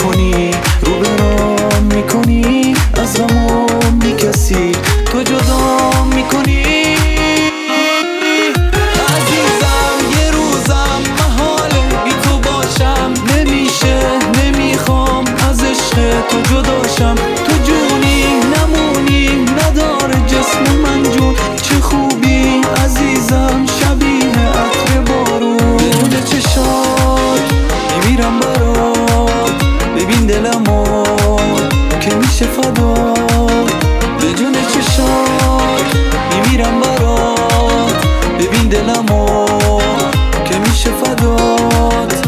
میکنی، رو برام میکنی، از غمم میکسی، تو جدا میکنی. عزیزم یه روزم محاله بی تو باشم، نمیشه نمیخوام از عشق تو جداشم. تو جونی نمونی، نداره جسم من جون. چه خوبی عزیزم شبیه عطر بارون، بدون چشات میمیرم برات. ببین دلمو که میشه فدات، بدون چشات میمیرم برات. ببین دلمو که میشه فدات.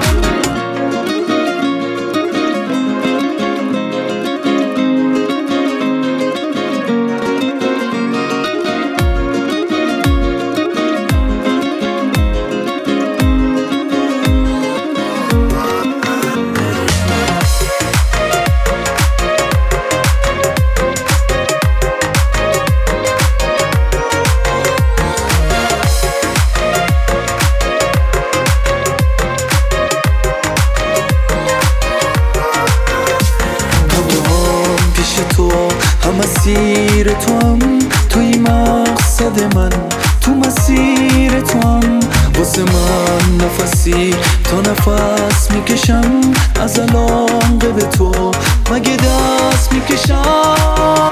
هم مسیر تو هم توی مقصد من، تو مسیر تو هم واسه من نفسی تا نفس میکشم. از الان به تو مگه دست میکشم.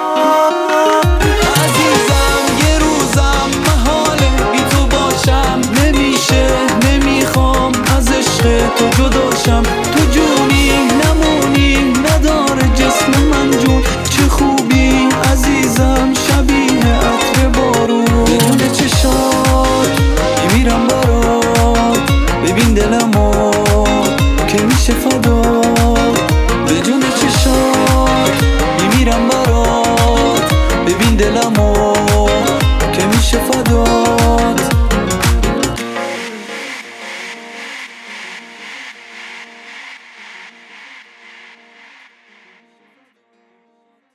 عزیزم یه روزم محاله بی تو باشم، نمیشه نمیخوام از عشق تو جداشم. تو جونی نمونی، نداره جسم من جون. چه خوبی عزیزم شبیه عطر بارون، بدون چشات میمیرم برات. ببین دلمو که میشه فدات، بدون چشات میمیرم برات. ببین دلمو